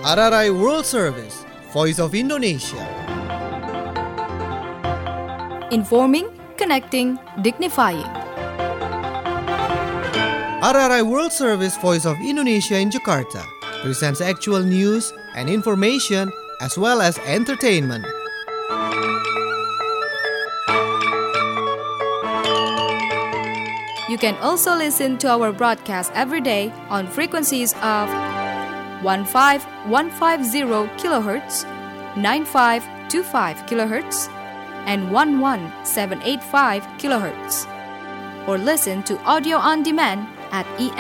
RRI World Service, Voice of Indonesia. Informing, connecting, dignifying. RRI World Service, Voice of Indonesia in Jakarta presents actual news and information as well as entertainment. You can also listen to our broadcast every day on frequencies of 15150 kHz, 9525 kHz, and 11785 kHz. Or listen to audio on demand at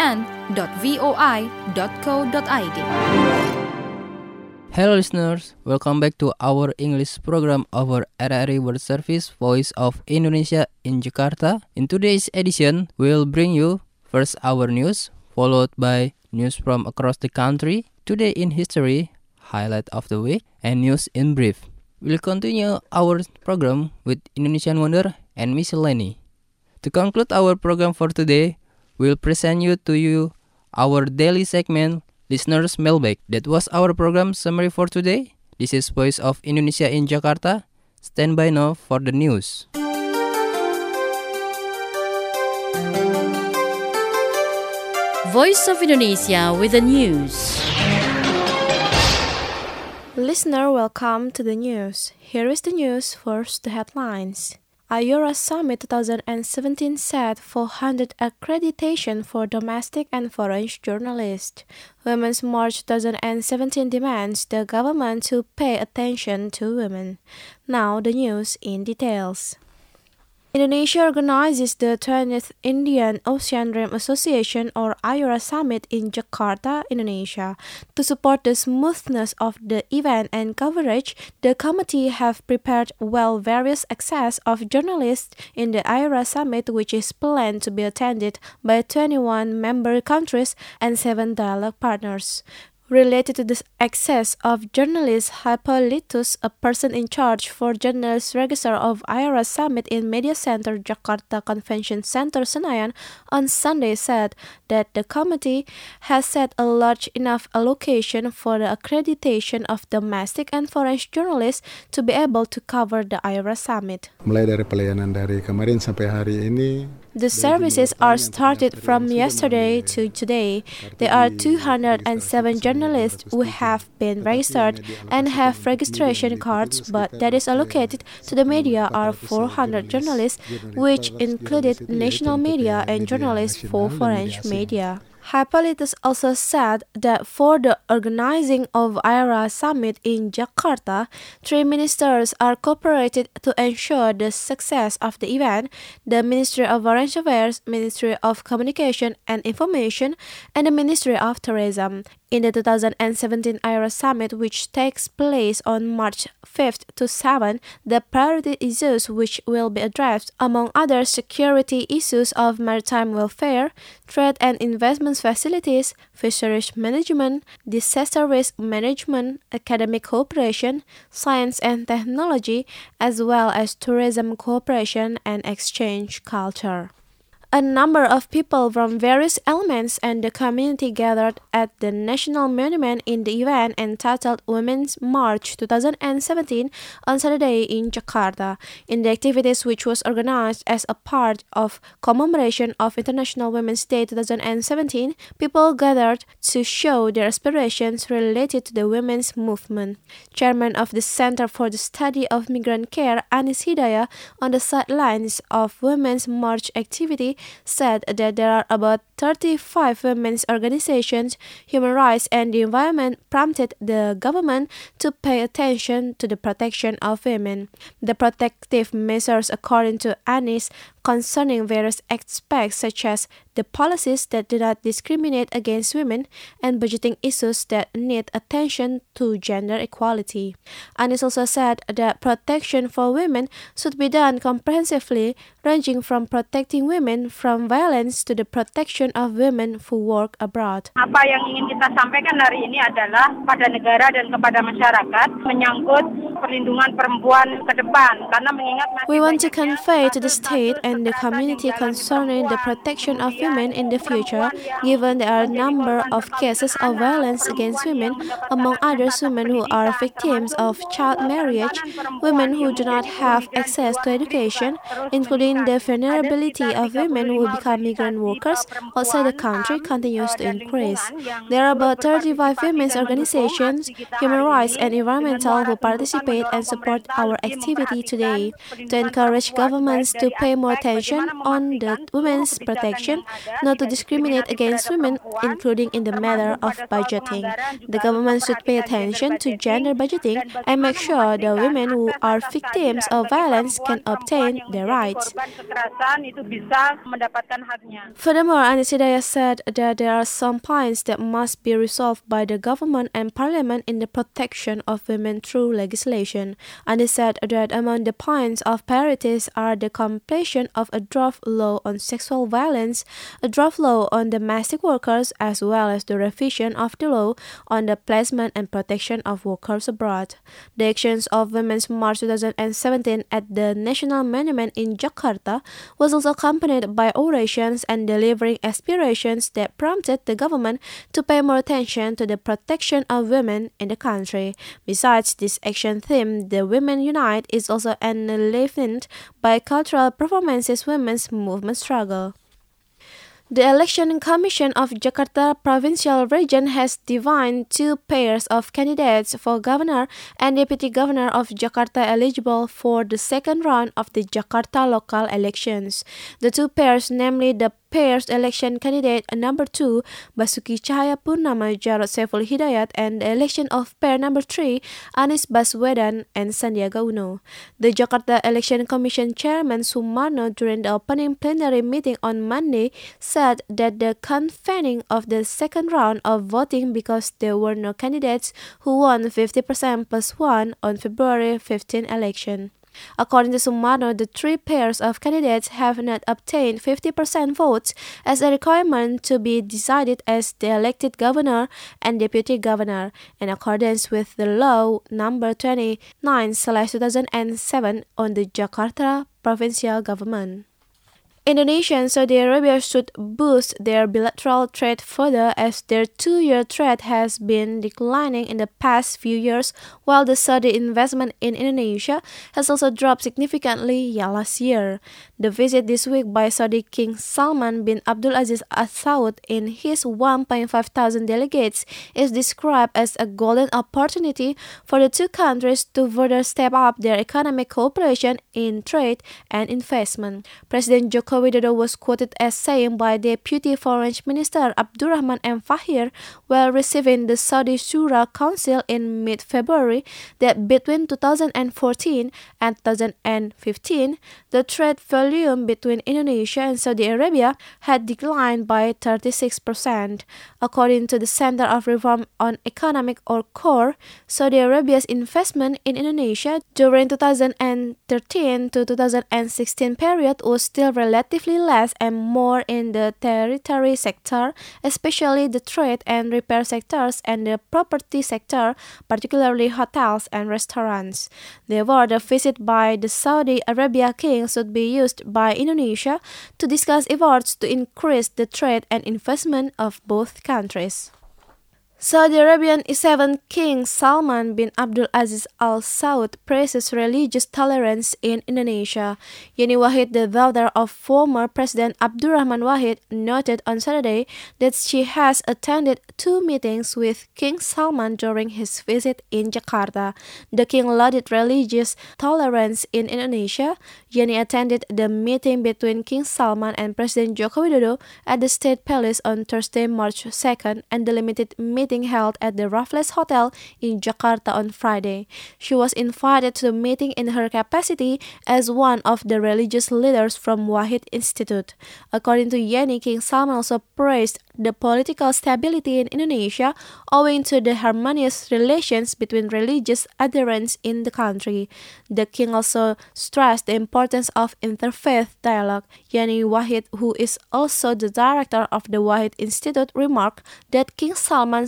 en.voi.co.id. Hello listeners, welcome back to our English program of our RRI World Service Voice of Indonesia in Jakarta. In today's edition, we'll bring you first our news, followed by news from across the country, today in history, highlight of the week, and news in brief. We'll continue our program with Indonesian Wonder and Miscellany. To conclude our program for today, we'll present to you our daily segment, Listeners Mailbag. That was our program summary for today. This is Voice of Indonesia in Jakarta. Stand by now for the news. Voice of Indonesia with the news. Listener, welcome to the news. Here is the news. First, the headlines. Ayora Summit 2017 set 400 accreditation for domestic and foreign journalists. Women's March 2017 demands the government to pay attention to women. Now the news in details. Indonesia organizes the 20th Indian Ocean Rim Association or Ayora Summit in Jakarta, Indonesia. To support the smoothness of the event and coverage, the committee have prepared various access of journalists in the Ayora Summit, which is planned to be attended by 21 member countries and 7 dialogue partners. Related to the access of journalists, Hippolytus, a person in charge for journalist register of Ayora Summit in Media Center Jakarta Convention Center Senayan, on Sunday said that the committee has set a large enough allocation for the accreditation of domestic and foreign journalists to be able to cover the Ayora Summit. Mulai dari pelayanan dari kemarin sampai hari ini. The services are started from yesterday to today. There are 207 journalists who have been registered and have registration cards, but that is allocated to the media are 400 journalists, which included national media and journalists for foreign media. Hippolytus also said that for the organizing of Ayora Summit in Jakarta, 3 ministers are cooperated to ensure the success of the event: the Ministry of Foreign Affairs, Ministry of Communication and Information, and the Ministry of Tourism. In the 2017 Ayora Summit, which takes place on March 5th to 7th, the priority issues which will be addressed, among other security issues of maritime welfare, trade and investment facilities, fisheries management, disaster risk management, academic cooperation, science and technology, as well as tourism cooperation and exchange culture. A number of people from various elements and the community gathered at the National Monument in the event entitled Women's March 2017 on Saturday in Jakarta. In the activities which was organized as a part of commemoration of International Women's Day 2017, people gathered to show their aspirations related to the women's movement. Chairman of the Center for the Study of Migrant Care, Anis Hidayah, on the sidelines of Women's March activity, said that there are about 35 women's organizations, human rights and the environment prompted the government to pay attention to the protection of women. The protective measures, according to Anis, concerning various aspects such as the policies that do not discriminate against women and budgeting issues that need attention to gender equality. Anis also said that protection for women should be done comprehensively, ranging from protecting women from violence to the protection of women who work abroad. Apa yang ingin kita sampaikan hari ini adalah pada negara dan kepada masyarakat menyangkut perlindungan perempuan ke depan, karena mengingat we want to convey to the state and and the community concerning the protection of women in the future, given there are a number of cases of violence against women, among others women who are victims of child marriage, women who do not have access to education, including the vulnerability of women who become migrant workers outside the country continues to increase. There are about 35 women's organizations, human rights and environmental who participate and support our activity today to encourage governments to pay more attention on the women's protection, not to discriminate against women, including in the matter of budgeting. The government should pay attention to gender budgeting and make sure the women who are victims of violence can obtain their rights. Furthermore, Anies Hidayah said that there are some points that must be resolved by the government and parliament in the protection of women through legislation. Anies said that among the points of priorities are the completion of a draft law on sexual violence, a draft law on domestic workers, as well as the revision of the law on the placement and protection of workers abroad. The actions of Women's March 2017 at the National Monument in Jakarta was also accompanied by orations and delivering aspirations that prompted the government to pay more attention to the protection of women in the country. Besides this action theme, the Women Unite is also enlivened by cultural performances women's movement struggle. The Election Commission of Jakarta Provincial Region has defined two pairs of candidates for governor and deputy governor of Jakarta eligible for the second round of the Jakarta local elections. The two pairs, namely the pairs election candidate number 2 Basuki Cahayapurnama Jarod Saiful Hidayat and the election of pair number 3 Anies Baswedan and Sandiaga Uno. The Jakarta Election Commission Chairman Sumarno during the opening plenary meeting on Monday said that the convening of the second round of voting because there were no candidates who won 50% plus 1 on February 15 election. According to Sumarno, the three pairs of candidates have not obtained 50% votes as a requirement to be decided as the elected governor and deputy governor, in accordance with the law number 29/2007 on the Jakarta provincial government. Indonesia and Saudi Arabia should boost their bilateral trade further as their two-year trade has been declining in the past few years, while the Saudi investment in Indonesia has also dropped significantly last year. The visit this week by Saudi King Salman bin Abdulaziz Al Saud in his 1,500 delegates is described as a golden opportunity for the two countries to further step up their economic cooperation in trade and investment. President Joko Widodo was quoted as saying by Deputy Foreign Minister Abdurrahman M. Fahir while receiving the Saudi Shura Council in mid-February that between 2014 and 2015, the trade volume between Indonesia and Saudi Arabia had declined by 36%. According to the Center of Reform on Economic or CORE, Saudi Arabia's investment in Indonesia during 2013 to 2016 period was still relatively less and more in the territory sector, especially the trade and repair sectors and the property sector, particularly hotels and restaurants. Therefore, the visit by the Saudi Arabia King should be used by Indonesia to discuss efforts to increase the trade and investment of both countries. Saudi Arabian 7th King Salman bin Abdul Aziz Al Saud praises religious tolerance in Indonesia. Yeni Wahid, the daughter of former President Abdurrahman Wahid, noted on Saturday that she has attended 2 meetings with King Salman during his visit in Jakarta. The king lauded religious tolerance in Indonesia. Yeni attended the meeting between King Salman and President Joko Widodo at the State Palace on Thursday, March 2nd, and the limited meeting held at the Raffles Hotel in Jakarta on Friday. She was invited to the meeting in her capacity as one of the religious leaders from Wahid Institute. According to Yeni, King Salman also praised the political stability in Indonesia owing to the harmonious relations between religious adherents in the country. The king also stressed the importance of interfaith dialogue. Yeni Wahid, who is also the director of the Wahid Institute, remarked that King Salman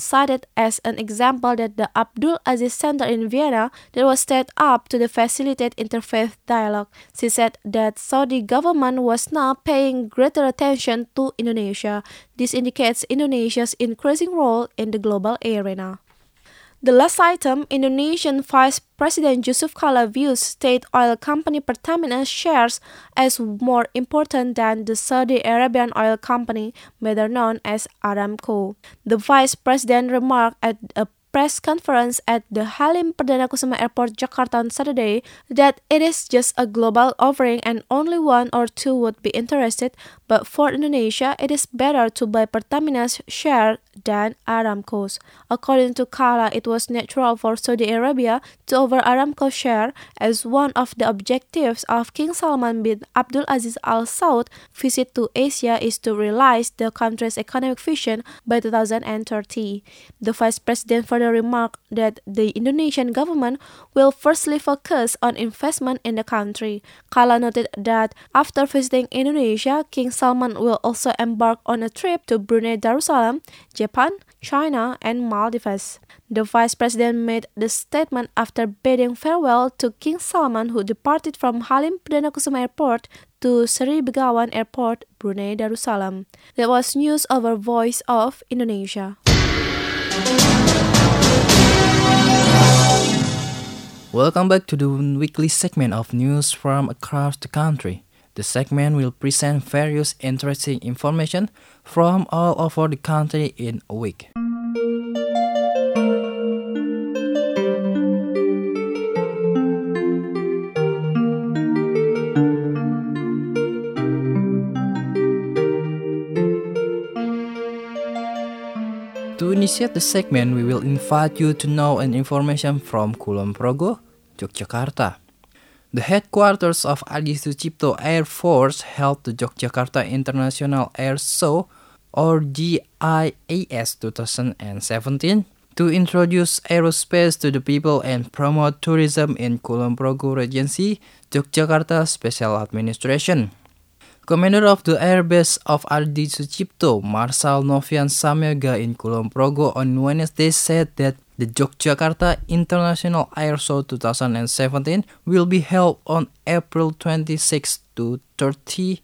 cited as an example that the Abdul Aziz Center in Vienna that was set up to facilitate interfaith dialogue. She said that Saudi government was now paying greater attention to Indonesia. This indicates Indonesia's increasing role in the global arena. The last item, Indonesian Vice President Yusuf Kala views state oil company Pertamina shares as more important than the Saudi Arabian oil company, better known as Aramco. The Vice President remarked at a press conference at the Halim Perdana Kusuma Airport, Jakarta on Saturday that it is just a global offering and only one or two would be interested, but for Indonesia, it is better to buy Pertamina's share than Aramco's. According to Kala, it was natural for Saudi Arabia to offer Aramco share as one of the objectives of King Salman bin Abdul Aziz Al Saud visit to Asia is to realize the country's economic vision by 2030. The Vice President further remarked that the Indonesian government will firstly focus on investment in the country. Kala noted that after visiting Indonesia, King Salman will also embark on a trip to Brunei Darussalam, Japan, China, and Maldives. The Vice President made the statement after bidding farewell to King Salman, who departed from Halim Perdana Kusuma Airport to Seri Begawan Airport, Brunei Darussalam. That was news over Voice of Indonesia. Welcome back to the weekly segment of news from across the country. The segment will present various interesting information from all over the country in a week. To initiate the segment, we will invite you to know an information from Kulon Progo, Yogyakarta. The headquarters of Adi Sucipto Air Force held the Yogyakarta International Air Show, or GIAS 2017, to introduce aerospace to the people and promote tourism in Kulon Progo Regency, Yogyakarta Special Administration. Commander of the Air Base of Adi Sucipto, Marshal Novian Samyoga in Kulon Progo on Wednesday said that the Yogyakarta International Air Show 2017 will be held on April 26 to 30,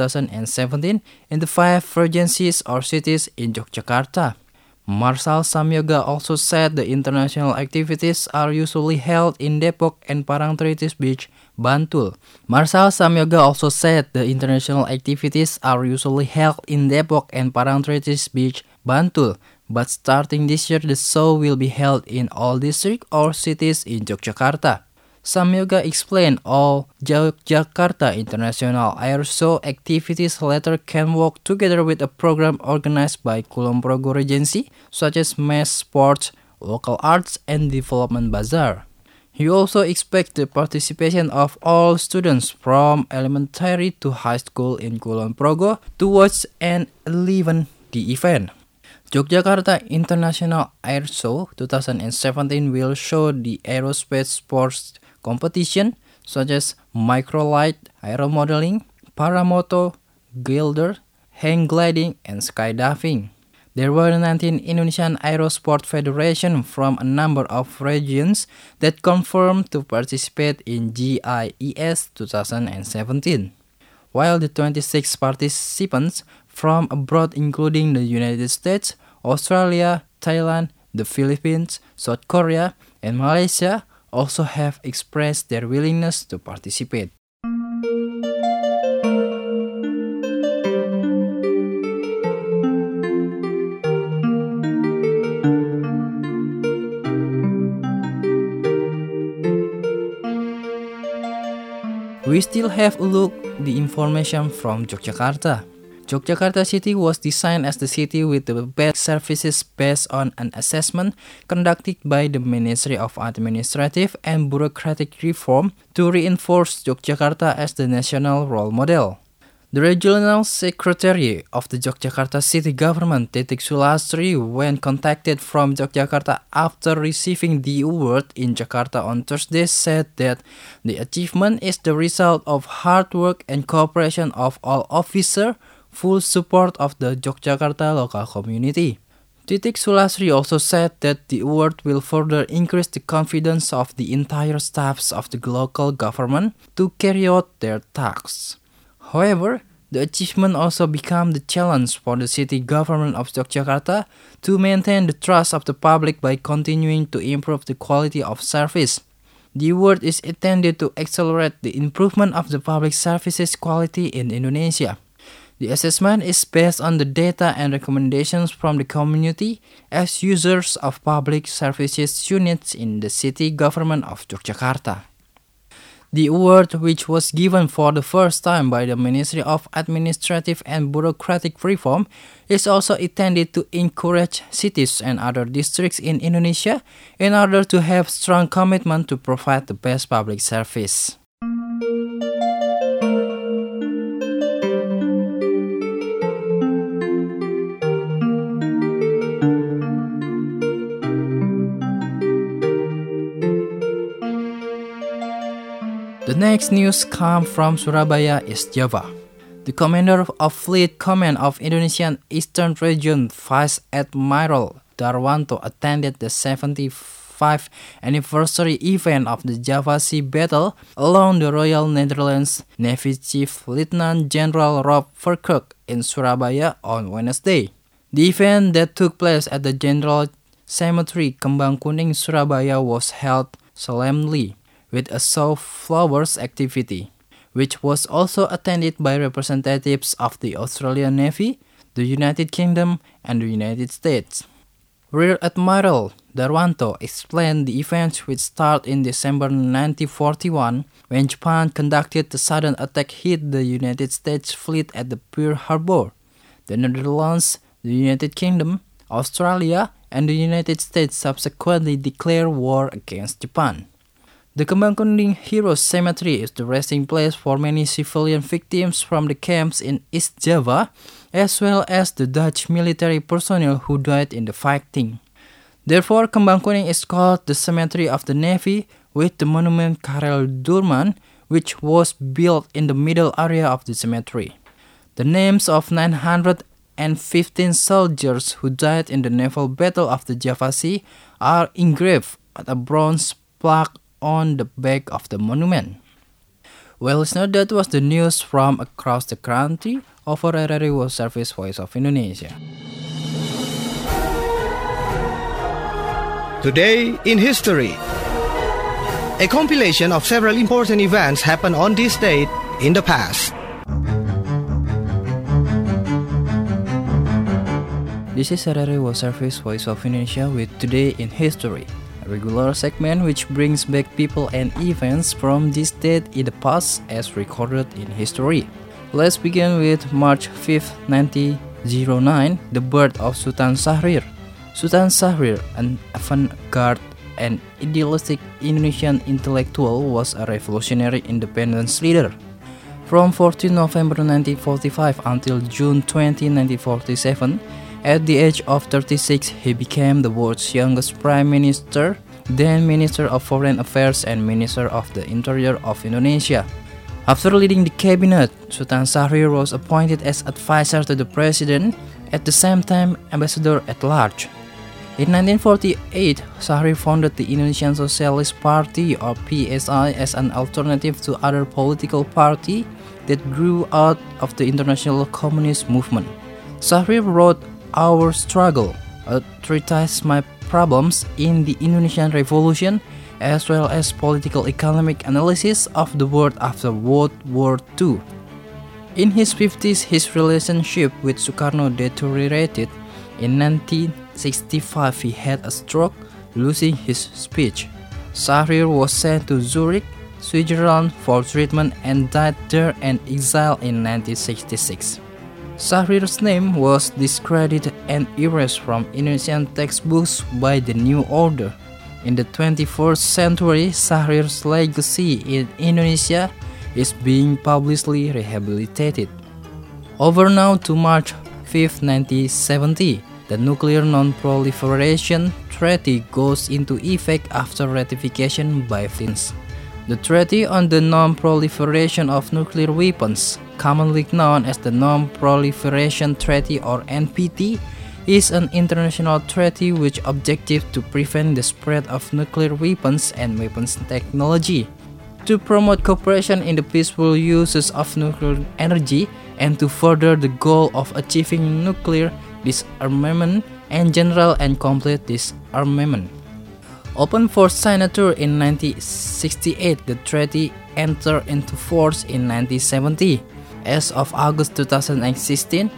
2017 in the 5 regencies or cities in Yogyakarta. Marshal Samyoga also said the international activities are usually held in Depok and Parangtritis Beach, Bantul. Marshal Samyoga also said the international activities are usually held in Depok and Parangtritis Beach, Bantul, but starting this year the show will be held in all districts or cities in Yogyakarta. Samyoga explained all Yogyakarta International Air Show activities later can work together with a program organized by Kulon Progo Regency, such as mass sports, local arts, and development bazaar. He also expects the participation of all students from elementary to high school in Kulon Progo to watch and live the event. Yogyakarta International Air Show 2017 will show the aerospace sports competition such as microlight, aeromodeling, paramoto, glider, hang gliding, and skydiving. There were 19 Indonesian Aerosport Federation from a number of regions that confirmed to participate in GIES 2017, while the 26 participants from abroad including the United States, Australia, Thailand, the Philippines, South Korea, and Malaysia also have expressed their willingness to participate. We still have a look the information from Yogyakarta. Yogyakarta City was designed as the city with the best services based on an assessment conducted by the Ministry of Administrative and Bureaucratic Reform to reinforce Yogyakarta as the national role model. The Regional Secretary of the Yogyakarta City Government, Titik Sulastri, when contacted from Yogyakarta after receiving the award in Jakarta on Thursday, said that the achievement is the result of hard work and cooperation of all officers, full support of the Yogyakarta local community. Titik Sulasri also said that the award will further increase the confidence of the entire staffs of the local government to carry out their tasks. However, the achievement also became the challenge for the city government of Yogyakarta to maintain the trust of the public by continuing to improve the quality of service. The award is intended to accelerate the improvement of the public services quality in Indonesia. The assessment is based on the data and recommendations from the community as users of public services units in the city government of Yogyakarta. The award, which was given for the first time by the Ministry of Administrative and Bureaucratic Reform, is also intended to encourage cities and other districts in Indonesia in order to have strong commitment to provide the best public service. The next news comes from Surabaya, East Java. The Commander of Fleet Command of Indonesian Eastern Region, Vice Admiral Darwanto, attended the 75th anniversary event of the Java Sea Battle along the Royal Netherlands Navy Chief Lieutenant General Rob Verkerk in Surabaya on Wednesday. The event that took place at the General Cemetery Kembang Kuning, Surabaya was held solemnly with a show of flowers activity, which was also attended by representatives of the Australian Navy, the United Kingdom, and the United States. Rear Admiral Darwanto explained the events, which started in December 1941 when Japan conducted the sudden attack hit the United States fleet at the Pearl Harbor. The Netherlands, the United Kingdom, Australia, and the United States subsequently declared war against Japan. The Kembang Kuning Heroes Cemetery is the resting place for many civilian victims from the camps in East Java, as well as the Dutch military personnel who died in the fighting. Therefore, Kembang Kuning is called the Cemetery of the Navy, with the monument Karel Doorman, which was built in the middle area of the cemetery. The names of 915 soldiers who died in the naval battle of the Java Sea are engraved at a bronze plaque on the back of the monument. Well, listener, that was the news from across the country over RRI World Service Voice of Indonesia. Today in History. A compilation of several important events happened on this date in the past. This is RRI World Service Voice of Indonesia with Today in History, a regular segment which brings back people and events from this date in the past as recorded in history. Let's begin with March 5th, 1909, the birth of Sultan Syahrir. Sultan Syahrir, an avant-garde and idealistic Indonesian intellectual, was a revolutionary independence leader. From 14 November 1945 until June 20, 1947, at the age of 36, he became the world's youngest prime minister, then Minister of Foreign Affairs and Minister of the Interior of Indonesia. After leading the cabinet, Sultan Syahrir was appointed as advisor to the president, at the same time ambassador at large. In 1948, Syahrir founded the Indonesian Socialist Party or PSI as an alternative to other political parties that grew out of the international communist movement. Syahrir wrote Our Struggle, a treatise My Problems in the Indonesian Revolution, as well as political economic analysis of the world after World War II. In his 50s, his relationship with Sukarno deteriorated. In 1965, he had a stroke, losing his speech. Syahrir was sent to Zurich, Switzerland for treatment and died there in exile in 1966. Syahrir's name was discredited and erased from Indonesian textbooks by the New Order. In the 21st century, Syahrir's legacy in Indonesia is being publicly rehabilitated. Over now to March 5, 1970, the Nuclear Non-Proliferation Treaty goes into effect after ratification by France. The Treaty on the Non-Proliferation of Nuclear Weapons, commonly known as the Non-Proliferation Treaty or NPT, is an international treaty which objective to prevent the spread of nuclear weapons and weapons technology, to promote cooperation in the peaceful uses of nuclear energy, and to further the goal of achieving nuclear disarmament and general and complete disarmament. Open for signature in 1968, the treaty entered into force in 1970. As of August 2016,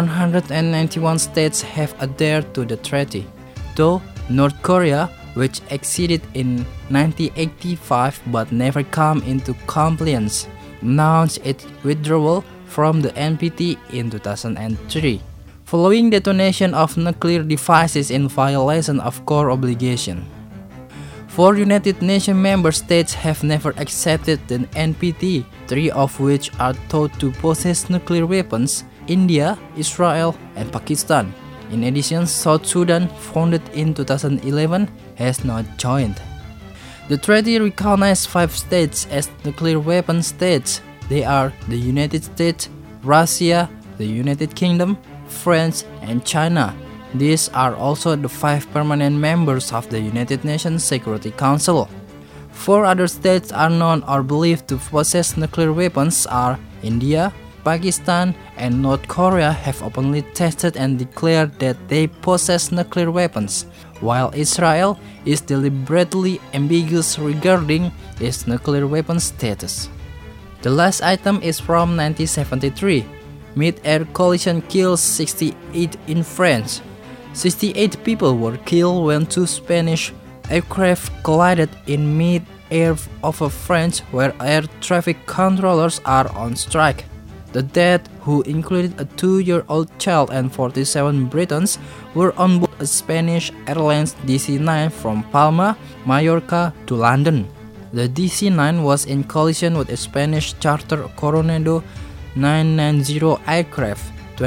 191 states have adhered to the treaty, though North Korea, which acceded in 1985 but never came into compliance, announced its withdrawal from the NPT in 2003, following detonation of nuclear devices in violation of core obligation. 4 United Nations member states have never accepted the NPT, 3 of which are thought to possess nuclear weapons: India, Israel, and Pakistan. In addition, South Sudan, founded in 2011, has not joined. The treaty recognizes 5 states as nuclear weapon states. They are the United States, Russia, the United Kingdom, France, and China. These are also the 5 permanent members of the United Nations Security Council. 4 other states are known or believed to possess nuclear weapons are India, Pakistan, and North Korea have openly tested and declared that they possess nuclear weapons, while Israel is deliberately ambiguous regarding its nuclear weapon status. The last item is from 1973. Mid-air collision kills 68 in France. 68 people were killed when 2 Spanish aircraft collided in mid-air over France, where air traffic controllers are on strike. The dead, who included a 2-year-old child and 47 Britons, were on board a Spanish Airlines DC-9 from Palma, Mallorca to London. The DC-9 was in collision with a Spanish charter Coronado 990 aircraft,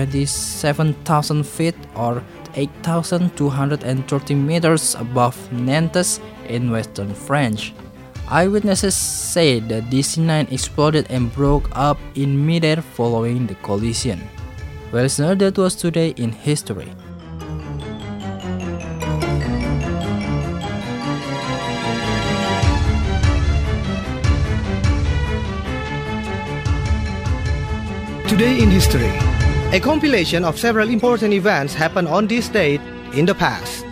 27,000 feet or 8,230 meters above Nantes in western France. Eyewitnesses say the DC-9 exploded and broke up in midair following the collision. Well, listener, that was today in history. Today in History, a compilation of several important events happened on this date in the past.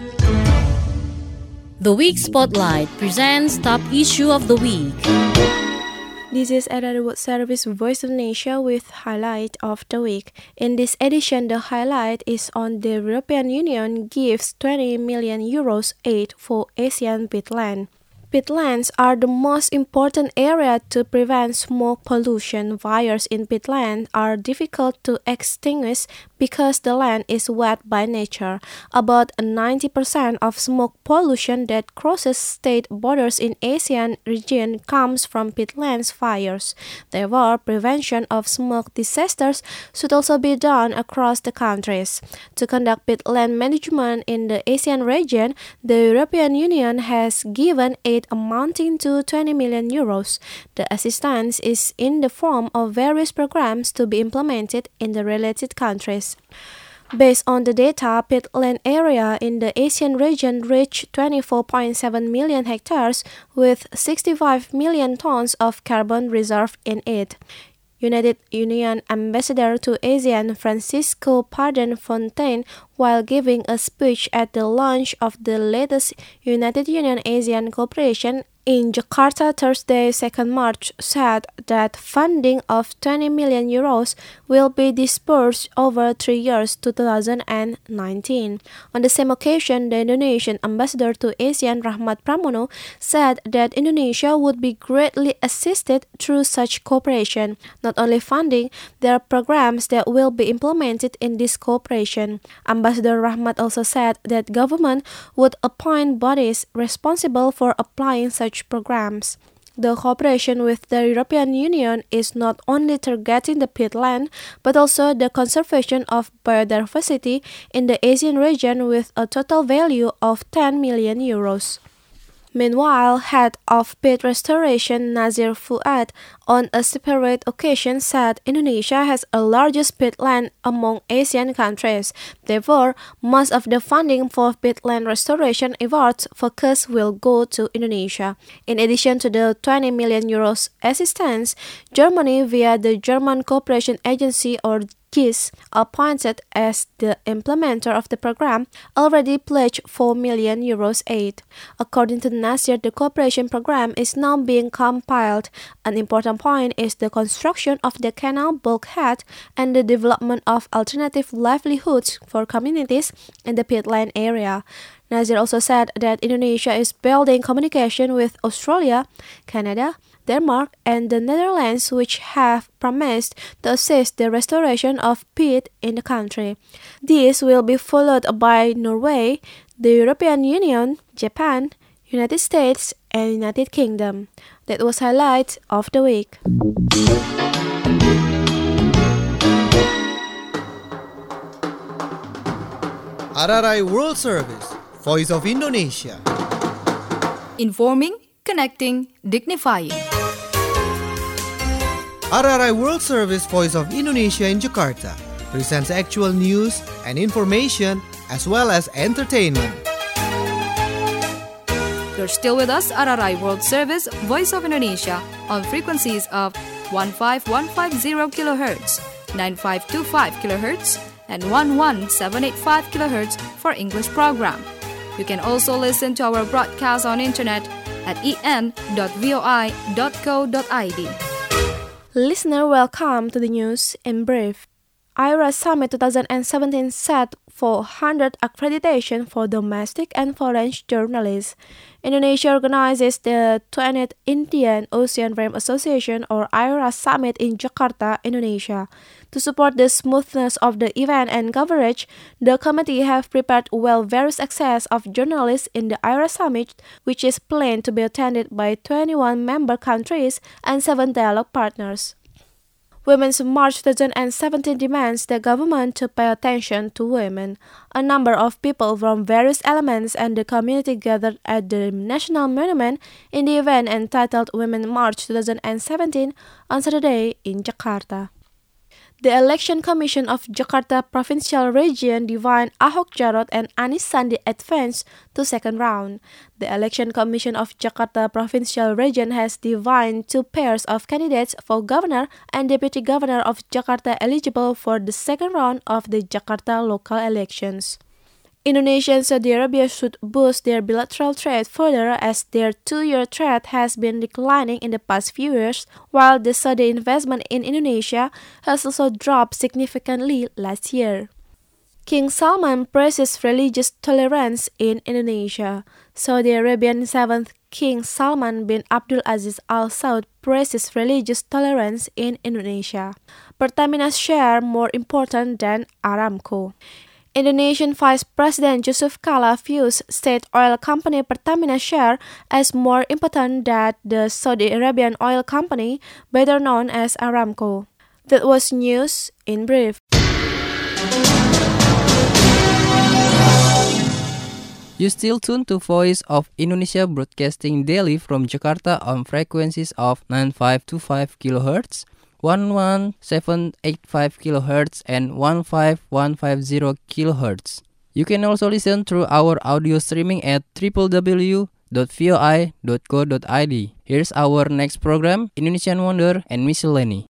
The Week Spotlight presents Top Issue of the Week. This is Era World Service Voice of Asia with Highlight of the Week. In this edition, the highlight is on the European Union gives 20 million euros aid for Asian peatland. Peatlands are the most important area to prevent smoke pollution. Fires in peatland are difficult to extinguish because the land is wet by nature. About 90% of smoke pollution that crosses state borders in Asian region comes from peatlands fires. Therefore, prevention of smoke disasters should also be done across the countries. To conduct peatland management in the Asian region, the European Union has given aid amounting to 20 million euros. The assistance is in the form of various programs to be implemented in the related countries. Based on the data, peatland area in the Asian region reached 24.7 million hectares with 65 million tons of carbon reserve in it. United Union Ambassador to ASEAN Francisco Pardon-Fontaine, while giving a speech at the launch of the latest United Union-ASEAN cooperation in Jakarta Thursday, 2nd March, said that funding of 20 million euros will be dispersed over 3 years to 2019. On the same occasion, the Indonesian ambassador to ASEAN, Rahmat Pramono, said that Indonesia would be greatly assisted through such cooperation. Not only funding, there are programs that will be implemented in this cooperation. Ambassador Rahmat also said that government would appoint bodies responsible for applying such programs. The cooperation with the European Union is not only targeting the peatland, but also the conservation of biodiversity in the Asian region with a total value of 10 million euros. Meanwhile, head of pit restoration Nazir Fuad on a separate occasion said Indonesia has the largest peatland among Asian countries. Therefore, most of the funding for peatland restoration efforts focus will go to Indonesia. In addition to the 20 million euros assistance, Germany via the German Cooperation Agency or GIS, appointed as the implementer of the program, already pledged 4 million euros aid. According to Nasir, the cooperation program is now being compiled. An important point is the construction of the canal bulkhead and the development of alternative livelihoods for communities in the peatland area. Nasir also said that Indonesia is building communication with Australia, Canada, Denmark, and the Netherlands, which have promised to assist the restoration of peat in the country. This will be followed by Norway, the European Union, Japan, United States, and United Kingdom. That was highlight of the week. RRI World Service, Voice of Indonesia. Informing, connecting, dignifying. RRI World Service Voice of Indonesia in Jakarta presents actual news and information as well as entertainment. You're still with us, RRI World Service, Voice of Indonesia, on frequencies of 15150 kHz, 9525 kHz, and 11785 kHz for English program. You can also listen to our broadcast on internet at en.voi.co.id. Listener, welcome to the news in brief. IRA Summit 2017 set 400 accreditation for domestic and foreign journalists. Indonesia organizes the 20th Indian Ocean Rim Association or IRA Summit in Jakarta, Indonesia. To support the smoothness of the event and coverage, the committee have prepared well various access of journalists in the IRA Summit, which is planned to be attended by 21 member countries and 7 dialogue partners. Women's March 2017 demands the government to pay attention to women. A number of people from various elements and the community gathered at the National Monument in the event entitled Women March 2017 on Saturday in Jakarta. The Election Commission of Jakarta Provincial Region divined Ahok Jarot and Anis Sandi advanced to second round. The Election Commission of Jakarta Provincial Region has divined 2 pairs of candidates for governor and deputy governor of Jakarta eligible for the second round of the Jakarta local elections. Indonesia and Saudi Arabia should boost their bilateral trade further as their 2-year trade has been declining in the past few years, while the Saudi investment in Indonesia has also dropped significantly last year. King Salman praises religious tolerance in Indonesia. Saudi Arabian 7th King Salman bin Abdul Aziz Al Saud praises religious tolerance in Indonesia. Pertamina share more important than Aramco. Indonesian Vice President Yusuf Kala views state oil company Pertamina share as more important than the Saudi Arabian oil company, better known as Aramco. That was news in brief. You still tuned to Voice of Indonesia broadcasting daily from Jakarta on frequencies of 9525 kHz, 11785 kHz and 15150 kHz. You can also listen through our audio streaming at www.voi.co.id. Here's our next program, Indonesian Wonder and Miscellany.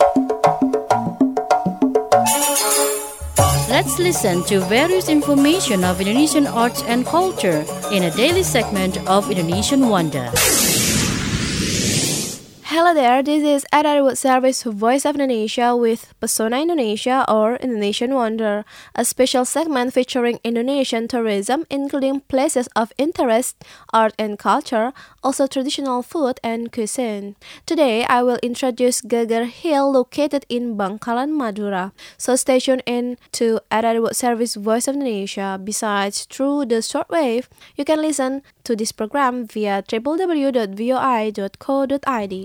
Let's listen to various information of Indonesian arts and culture in a daily segment of Indonesian Wonder. Hello there, this is RRI World Service Voice of Indonesia with Pesona Indonesia or Indonesian Wonder, a special segment featuring Indonesian tourism including places of interest, art and culture, also traditional food and cuisine. Today, I will introduce Geger Hill located in Bangkalan, Madura. So stay tuned in to RRI World Service Voice of Indonesia. Besides, through the shortwave, you can listen to this program via www.voi.co.id.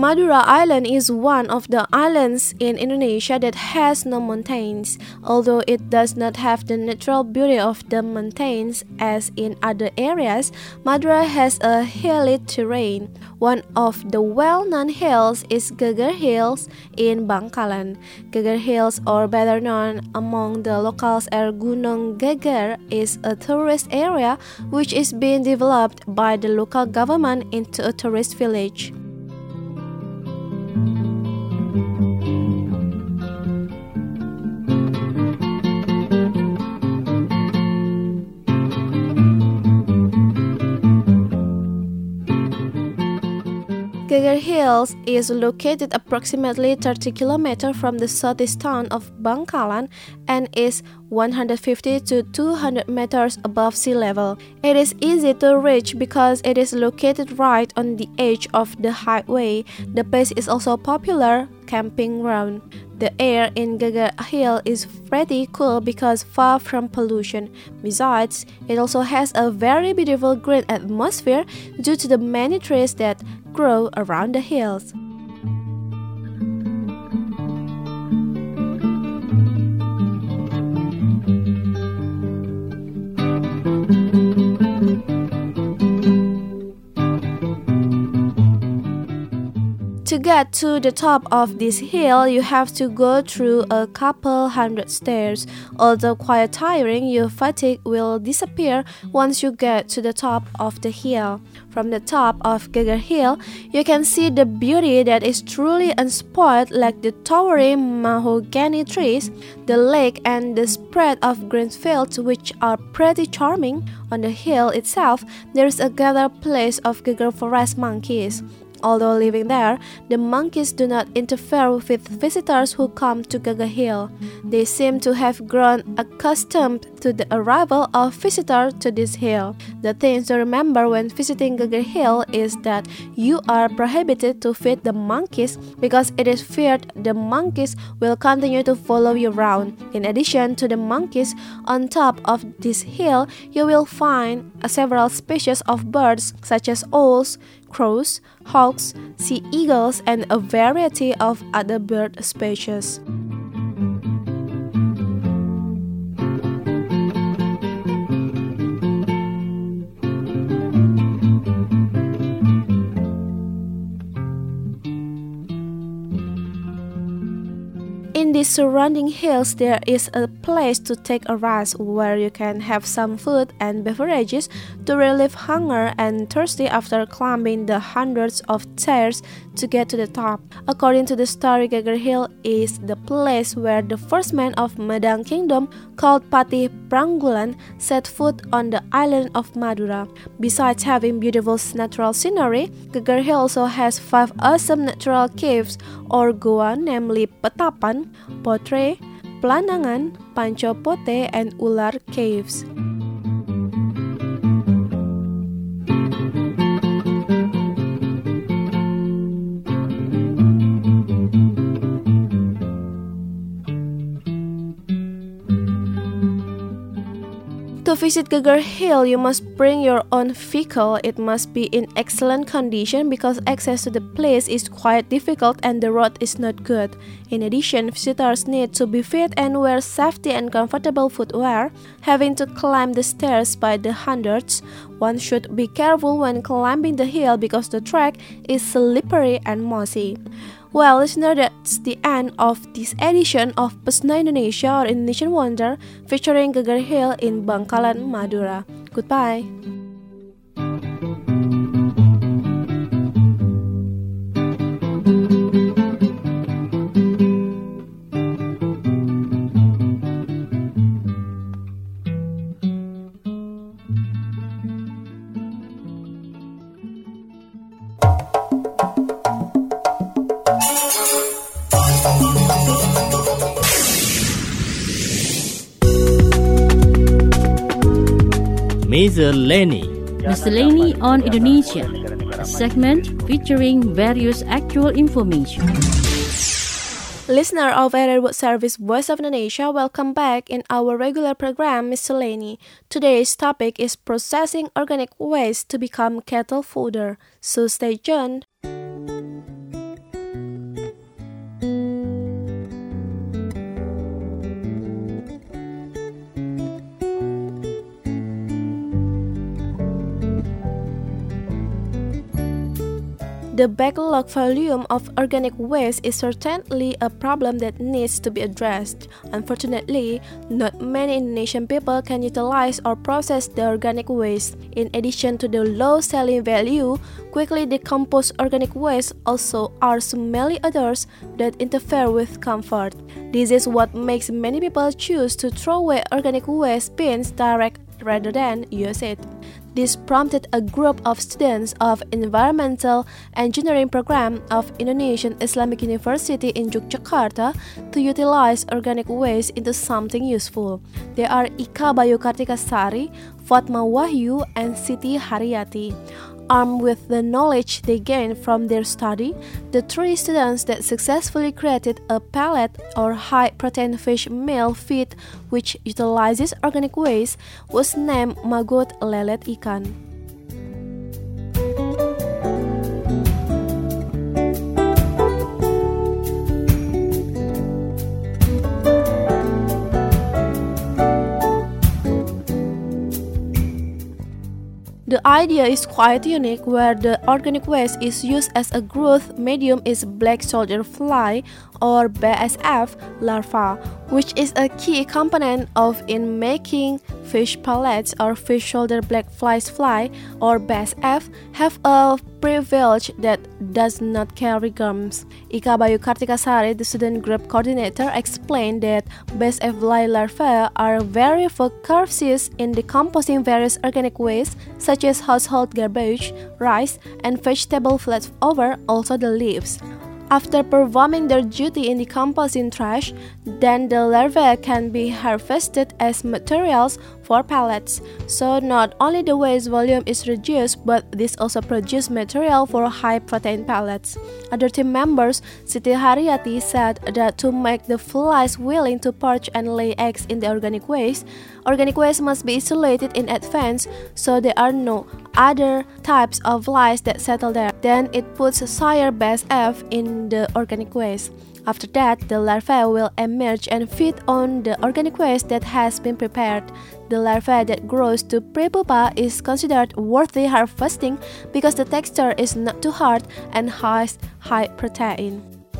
Madura Island is one of the islands in Indonesia that has no mountains. Although it does not have the natural beauty of the mountains as in other areas, Madura has a hilly terrain. One of the well-known hills is Geger Hills in Bangkalan. Geger Hills, or better known among the locals as Gunung Geger, is a tourist area which is being developed by the local government into a tourist village. Geger Hills is located approximately 30 km from the southeast town of Bangkalan and is 150 to 200 meters above sea level. It is easy to reach because it is located right on the edge of the highway. The place is also a popular camping ground. The air in Geger Hill is pretty cool because far from pollution. Besides, it also has a very beautiful green atmosphere due to the many trees that grow around the hills. To get to the top of this hill, you have to go through a couple hundred stairs. Although quite tiring, your fatigue will disappear once you get to the top of the hill. From the top of Geger Hill, you can see the beauty that is truly unspoiled, like the towering mahogany trees, the lake, and the spread of green fields, which are pretty charming. On the hill itself, there is a gathered place of Geger forest monkeys. Although living there, the monkeys do not interfere with visitors who come to Geger Hill. They seem to have grown accustomed to the arrival of visitors to this hill. The thing to remember when visiting Geger Hill is that you are prohibited to feed the monkeys because it is feared the monkeys will continue to follow you around. In addition to the monkeys, on top of this hill, you will find several species of birds such as owls, crows, hawks, sea eagles, and a variety of other bird species. In the surrounding hills, there is a place to take a rest where you can have some food and beverages to relieve hunger and thirsty after climbing the hundreds of stairs to get to the top. According to the story, Geger Hill is the place where the first man of Medang Kingdom, called Patih Pranggulan, set foot on the island of Madura. Besides having beautiful natural scenery, Geger Hill also has 5 awesome natural caves or goa, namely Petapan, Potre, Planangan, Pancopote, and Ular caves. To visit Geger Hill, you must bring your own vehicle. It must be in excellent condition because access to the place is quite difficult and the road is not good. In addition, visitors need to be fit and wear safety and comfortable footwear. Having to climb the stairs by the hundreds, one should be careful when climbing the hill because the track is slippery and mossy. Well, listener, that's the end of this edition of Pesona Indonesia or Indonesian Wonder featuring Geger Hill in Bangkalan, Madura. Goodbye. Miscellany on Indonesia, a segment featuring various actual information. Listener of Area World Service Voice of Indonesia, welcome back in our regular program Miscellany. Today's topic is processing organic waste to become cattle fodder, so stay tuned. The backlog volume of organic waste is certainly a problem that needs to be addressed. Unfortunately, not many Indonesian people can utilize or process the organic waste. In addition to the low selling value, quickly decomposed organic waste also are smelly odors that interfere with comfort. This is what makes many people choose to throw away organic waste bins direct rather than use it. This prompted a group of students of Environmental Engineering Program of Indonesian Islamic University in Yogyakarta to utilize organic waste into something useful. They are Ika Bayu Kartikasari, Fatma Wahyu, and Siti Haryati. Armed with the knowledge they gained from their study, the 3 students that successfully created a pellet or high-protein fish meal feed which utilizes organic waste was named Magot Lelet Ikan. The idea is quite unique, where the organic waste is used as a growth medium is black soldier fly or BSF larva, which is a key component of in making fish pellets or fish shoulder black fly or BSF have a privilege that does not carry gums. Ika Bayu Kartikasari, the student group coordinator, explained that BSF fly larvae are very voracious in decomposing various organic waste such as household garbage, rice, and vegetable leftover, also the leaves. After performing their duty in decomposing trash, then the larvae can be harvested as materials for pellets. So not only the waste volume is reduced, but this also produces material for high-protein pellets. Other team members, Siti Haryati, said that to make the flies willing to perch and lay eggs in the organic waste must be isolated in advance so there are no other types of flies that settle there. Then it puts sire BSF in the organic waste. After that, the larvae will emerge and feed on the organic waste that has been prepared. The larvae that grows to prepupa is considered worthy harvesting because the texture is not too hard and has high protein.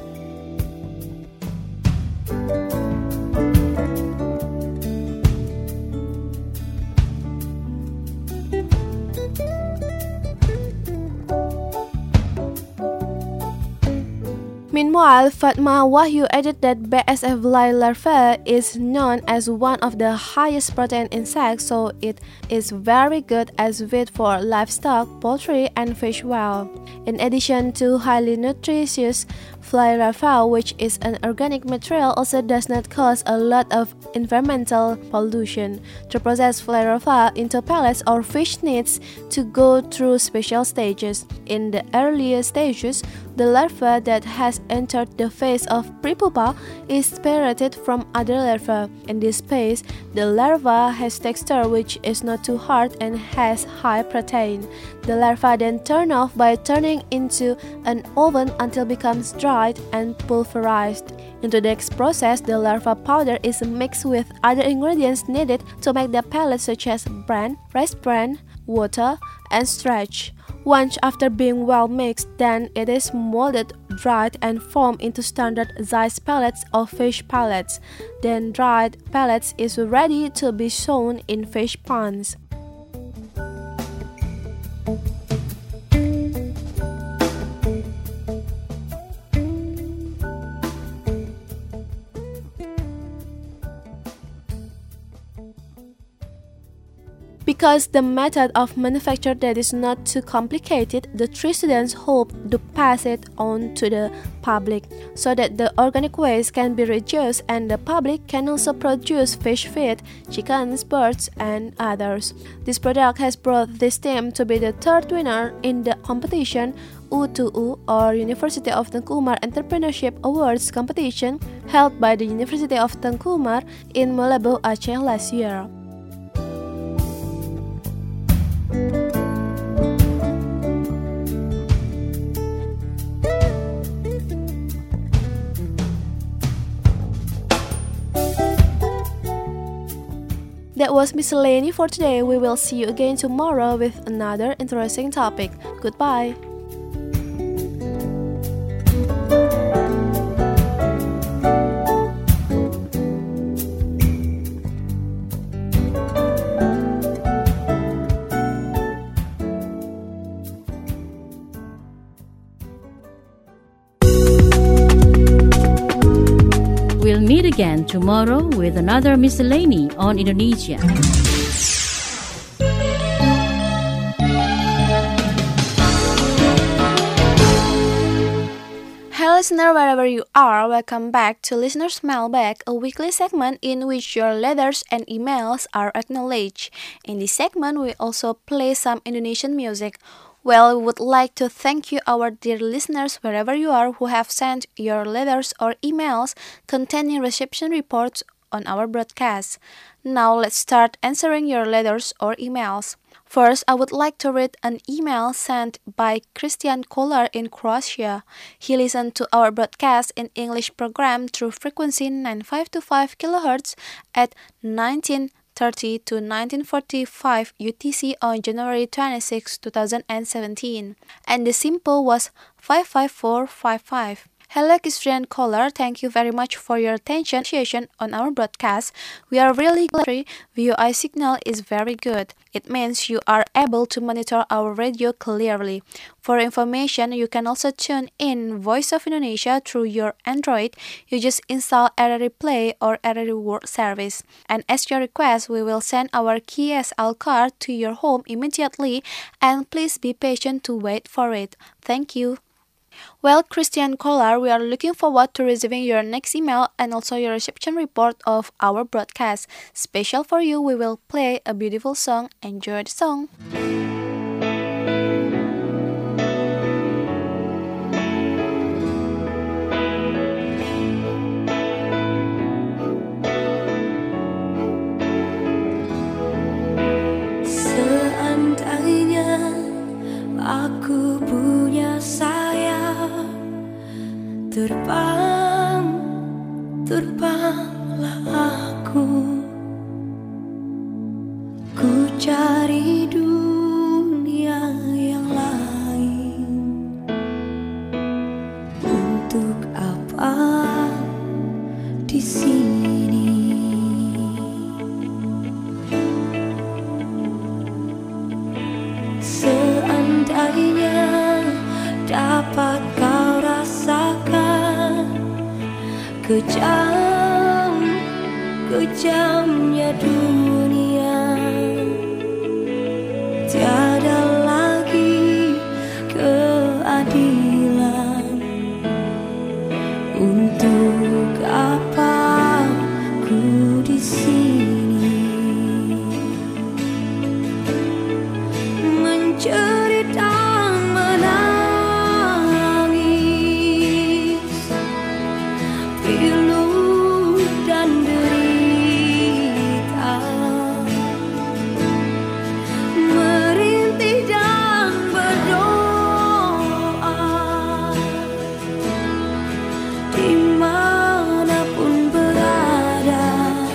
Meanwhile, Fatma Wahyu added that BSF fly larvae is known as one of the highest protein insects, so it is very good as feed for livestock, poultry, and fish well. In addition to highly nutritious, fly larvae, which is an organic material, also does not cause a lot of environmental pollution. To process fly larvae into pellets or fish needs to go through special stages. In the earlier stages, the larva that has entered the phase of prepupa is separated from other larvae. In this phase, the larva has texture which is not too hard and has high protein. The larva then turn off by turning into an oven until becomes dried and pulverized. In the next process, the larva powder is mixed with other ingredients needed to make the pellet such as bran, rice bran, water, and starch. Once after being well mixed, then it is molded, dried, and formed into standard size pellets or fish pellets. Then dried pellets is ready to be sewn in fish ponds. Because the method of manufacture that is not too complicated, the 3 students hope to pass it on to the public so that the organic waste can be reduced and the public can also produce fish feed, chickens, birds, and others. This product has brought this team to be the 3rd winner in the competition U2U or University of Tengku Umar Entrepreneurship Awards competition held by the University of Tengku Umar in Meulaboh, Aceh last year. That was Miscellany for today. We will see you again tomorrow with another interesting topic. Goodbye. again tomorrow with another miscellany on Indonesia. Hey listener, wherever you are, welcome back to Listener's Mailbag, a weekly segment in which your letters and emails are acknowledged. In this segment, we also play some Indonesian music. Well, we would like to thank you, our dear listeners, wherever you are, who have sent your letters or emails containing reception reports on our broadcast. Now, let's start answering your letters or emails. First, I would like to read an email sent by Christian Kolar in Croatia. He listened to our broadcast in English program through frequency 9525 kHz at 1930 to 1945 UTC on January 26, 2017. And the symbol was 55455. Hello Christian Kolar, thank you very much for your attention on our broadcast. We are really glad VOI signal is very good. It means you are able to monitor our radio clearly. For information, you can also tune in Voice of Indonesia through your Android. You just install RRI Play or RRI World Service. And as your request, we will send our KSL card to your home immediately, and please be patient to wait for it. Thank you. Well, Christian Kolar, we are looking forward to receiving your next email and also your reception report of our broadcast. Special for you, we will play a beautiful song. Enjoy the song. Seandainya aku punya sayap, terbanglah aku. Ku cari dunia yang lain. Untuk apa di sini? Seandainya dapat kau rasakan kejamnya dunia, tiada lagi keadilan. Untuk apa ku di sini mencerita menangis, pilu dan derita, merintih dan berdoa, dimanapun berada.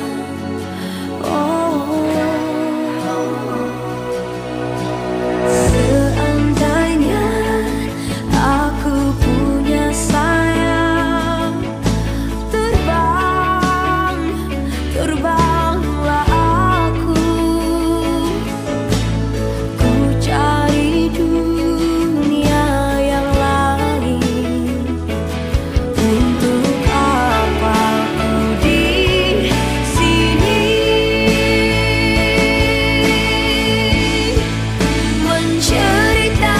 Seandainya aku punya sayap, terbanglah aku. Ku cari dunia yang lain. Untuk apa ku di sini mencerita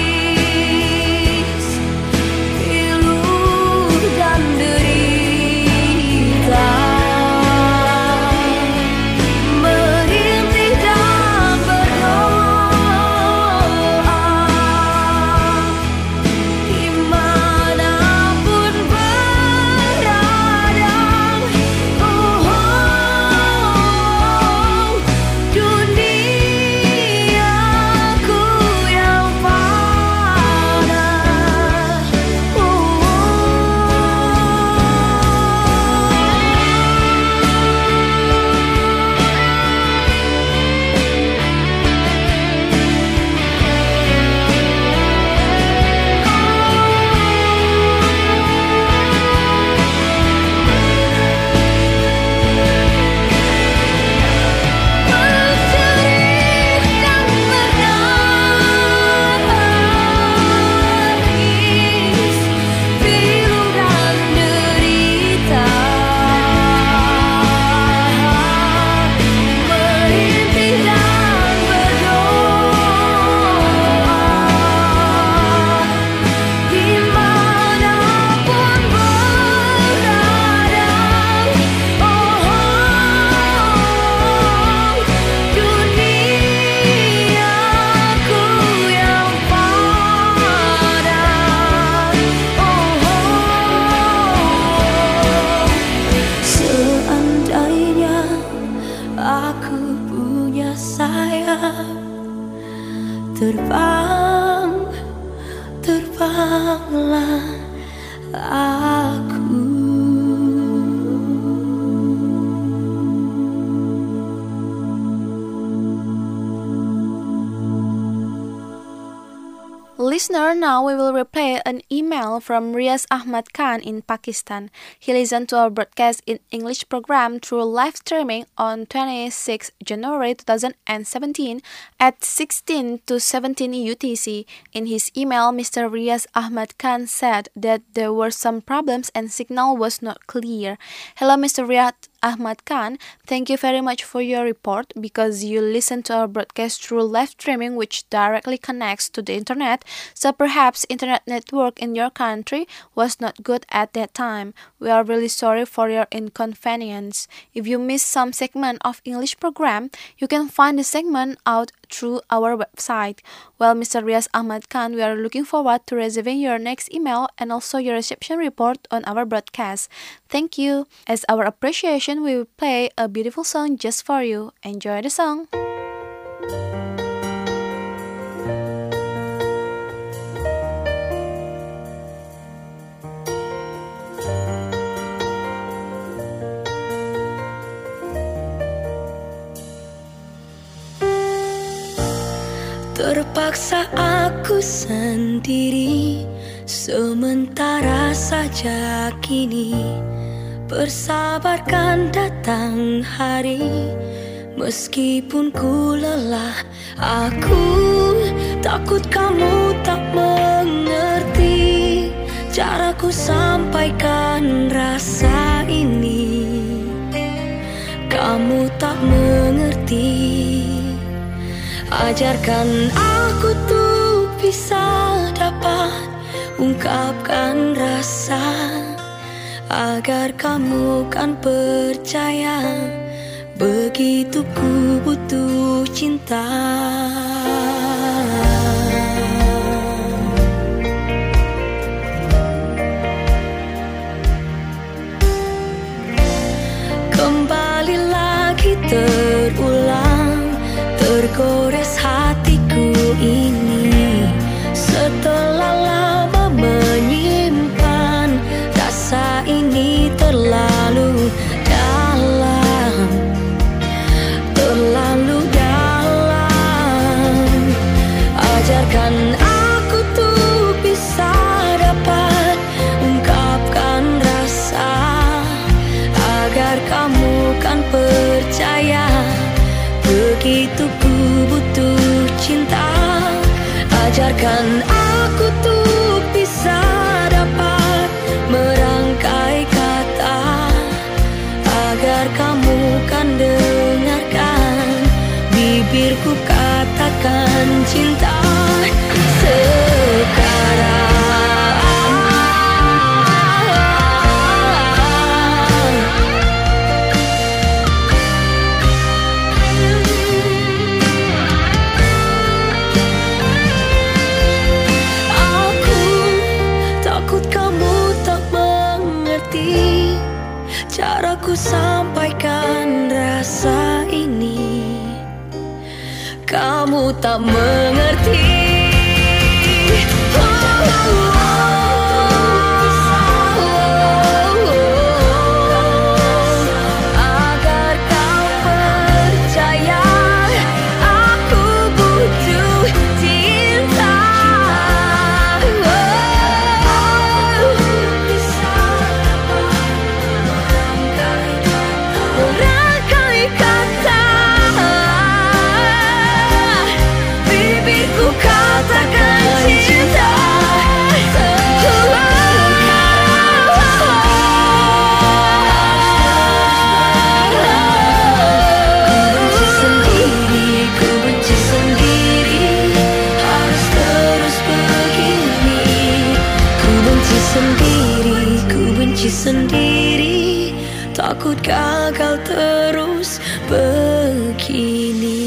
menangis, pilu dan derita, listener, now we will replay an email from Riaz Ahmad Khan in Pakistan. He listened to our broadcast in English program through live streaming on 26 January 2017 at 16 to 17 UTC. In his email, Mr. Riaz Ahmad Khan said that there were some problems and signal was not clear. Hello, Mr. Riaz Ahmad Khan, thank you very much for your report because you listen to our broadcast through live streaming which directly connects to the internet, so perhaps internet network in your country was not good at that time. We are really sorry for your inconvenience. If you missed some segment of English program, you can find the segment out through our website. Well, Mr. Riaz Ahmad Khan, we are looking forward to receiving your next email and also your reception report on our broadcast. Thank you. As our appreciation, we will play a beautiful song just for you. Enjoy the song. Terpaksa aku sendiri, sementara saja kini bersabarkan datang hari. Meskipun ku lelah, aku takut kamu tak mengerti caraku sampaikan rasa ini. Kamu tak mengerti. Ajarkan aku tuh bisa dapat ungkapkan rasa, agar kamu kan percaya begitu ku butuh cinta. Kembali lagi terulang, tergores hatiku ini setelah lama menyimpan rasa ini terlalu dalam, terlalu dalam. Ajarkan aku tuh bisa dapat ungkapkan rasa, agar kamu kan percaya begitu ku butuh cinta. Ajarkan aku tuh bisa dapat merangkai kata, agar kamu kan dengarkan bibirku katakan cinta sekarang. Caraku sampaikan rasa ini, kamu tak mengerti. Agar kau percaya aku butuh cinta. Merangkai kata, bibirku katakan cinta. Ku benci sendiri, harus terus begini. Ku benci sendiri, takut gagal terus begini.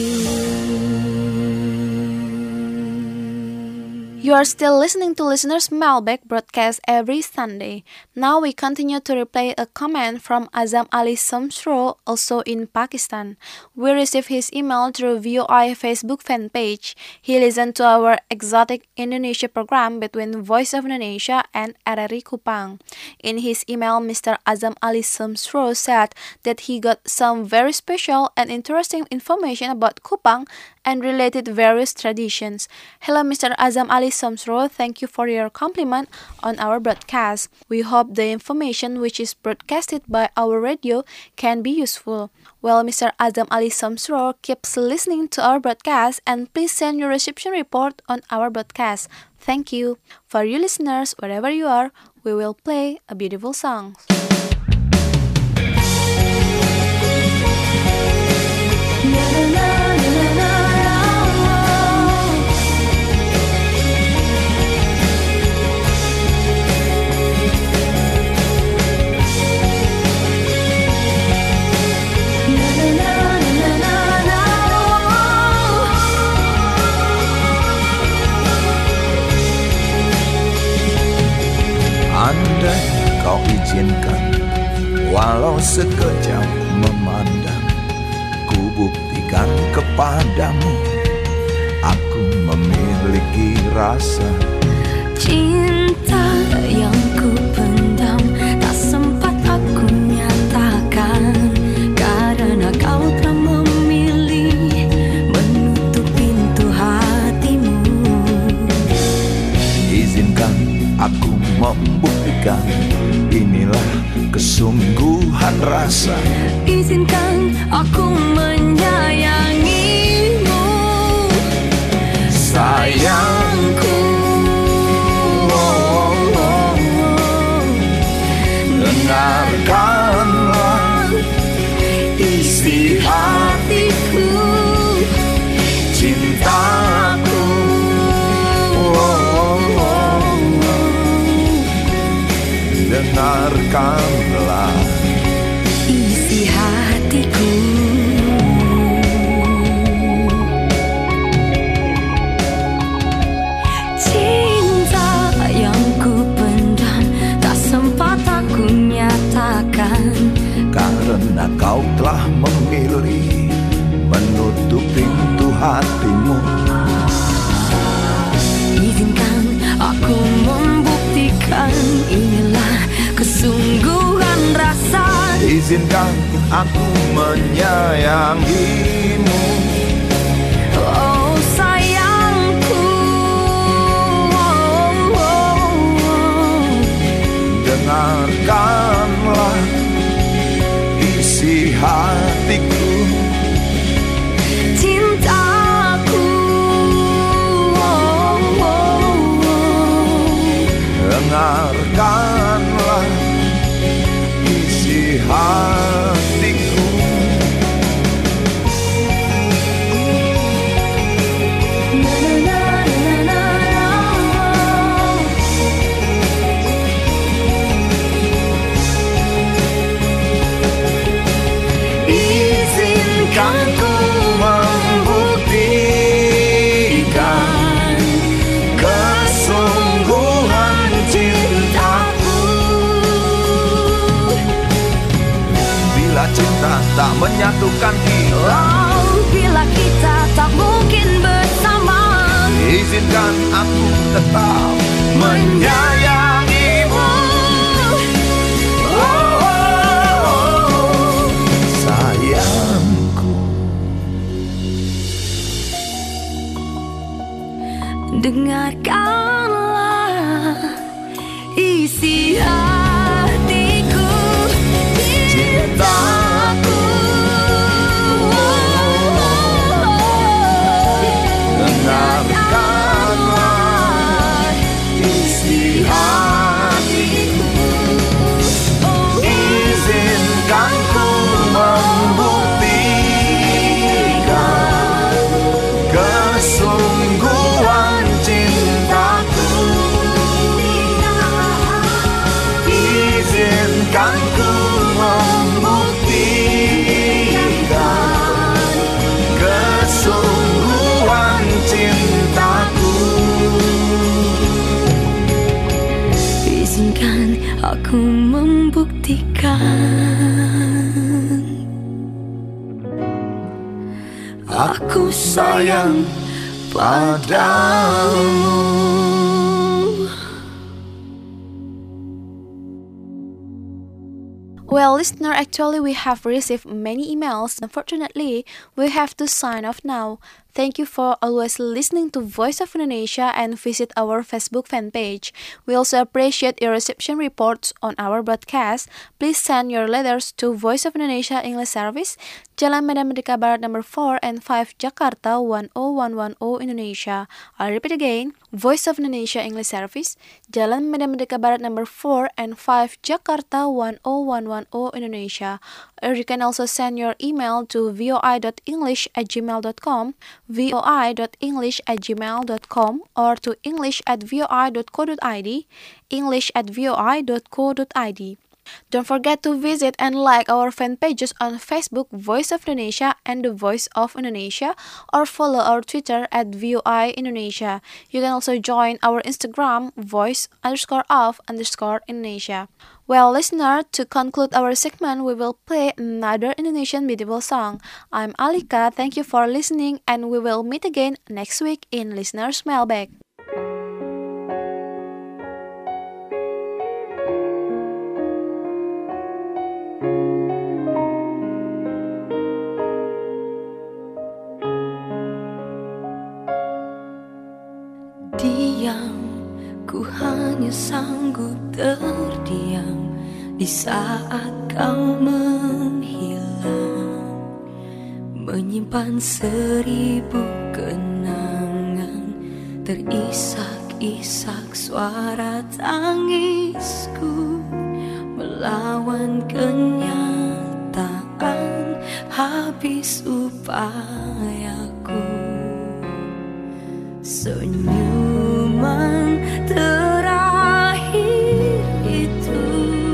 You are still listening to Listener's Mailbag broadcast every Sunday. Now we continue to replay a comment from Azam Ali Samsro, also in Pakistan. We received his email through VOI Facebook fan page. He listened to our Exotic Indonesia program between Voice of Indonesia and RRI Kupang. In his email, Mr. Azam Ali Samsro said that he got some very special and interesting information about Kupang and related various traditions. Hello, Mr. Azam Ali Samsro, thank you for your compliment on our broadcast. We hope the information which is broadcasted by our radio can be useful. Well, Mr. Azam Ali Samsro keeps listening to our broadcast and please send your reception report on our broadcast. Thank you. For you listeners, wherever you are, we will play a beautiful song. Andai kau izinkan, walau sekejap memandang, ku buktikan kepadamu, aku memiliki rasa cinta yang ku pendam, tak sempat aku nyatakan, karena kau telah memilih menutup pintu hatimu. Izinkan aku membuktikan, inilah kesungguhan rasa. Izinkan aku menyayangimu, sayangku. Dengarkanlah isi hatiku, cintaku. Dengarkanlah isi hatiku. Cinta yang ku pendam, tak sempat aku nyatakan, karena kau telah memilih menutup pintu hatimu. Izinkan aku membuktikan, inilah kesungguhan rasa. Izinkan aku menyayangimu, oh sayangku. Dengarkanlah isi hatiku, cintaku. Dengarkanlah isi hatiku. Izinkan ku membuktikan kesungguhan cintaku. Bila cinta tak menyatukan kita, Oh, bila kita tak mungkin bersama, izinkan aku tetap menyayangimu. Sayangku. Dengarkanlah isi hatiku, cintaku. Dengarkanlah isi hatiku. Izinkan ku membuktikan kesungguhan cintaku. Izinkan ku membuktikan kesungguhan cintaku. izinkan aku membuktikan, aku sayang padamu. Well, listener, actually we have received many emails. Unfortunately, we have to sign off now. Thank you for always listening to Voice of Indonesia and visit our Facebook fan page. We also appreciate your reception reports on our broadcast. Please send your letters to Voice of Indonesia English Service, Jalan Medan Merdeka Barat number 4 and 5, Jakarta 10110 Indonesia. I'll repeat again. Voice of Indonesia English Service, Jalan Medan Merdeka Barat number 4 and 5, Jakarta 10110 Indonesia. Or you can also send your email to voi.english@gmail.com, voi.english@gmail.com, or to english@voi.co.id, english@voi.co.id. Don't forget to visit and like our fan pages on Facebook, Voice of Indonesia and The Voice of Indonesia, or follow our Twitter at VOI Indonesia. You can also join our Instagram, voice_of_Indonesia. Well, listener, to conclude our segment, we will play another Indonesian beautiful song. I'm Alika, thank you for listening, and we will meet again next week in Listener's Mailbag. Diam, ku hanya sanggup terdiam di saat kau menghilang, menyimpan 1000 kenangan, terisak-isak suara tangisku, melawan kenyataan habis upayaku. Senyuman terakhir itu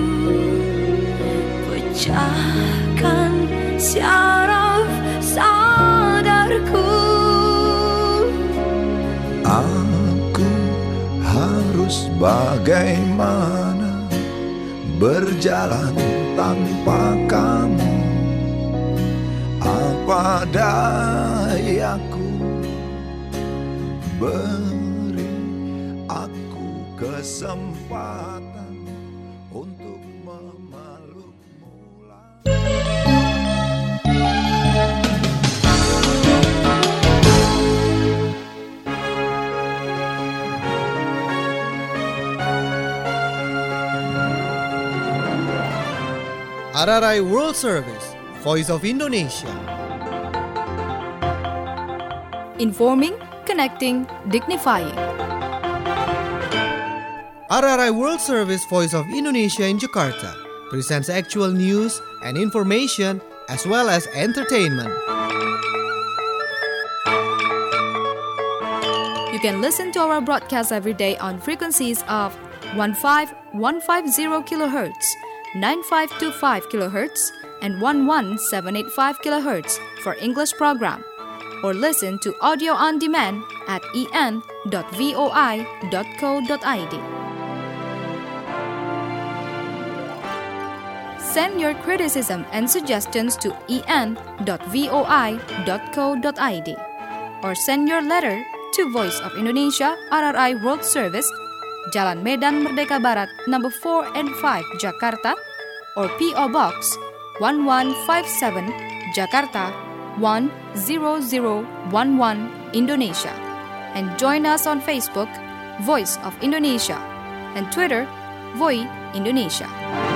pecahkan syaraf sadarku. Aku harus bagaimana berjalan tanpa kamu? Apa dayaku? Beri aku kesempatan untuk memelukmu lagi. RRI World Service, Voice of Indonesia. Informing, connecting, dignifying. RRI World Service Voice of Indonesia in Jakarta presents actual news and information as well as entertainment. You can listen to our broadcast every day on frequencies of 15150 kHz, 9525 kHz, and 11785 kHz for English program. Or listen to audio on demand at en.voi.co.id. Send your criticism and suggestions to en.voi.co.id or send your letter to Voice of Indonesia RRI World Service, Jalan Medan Merdeka Barat number 4 and 5, Jakarta, or P.O. Box 1157, Jakarta 10011, Indonesia. And join us on Facebook, Voice of Indonesia, and Twitter, Voi Indonesia.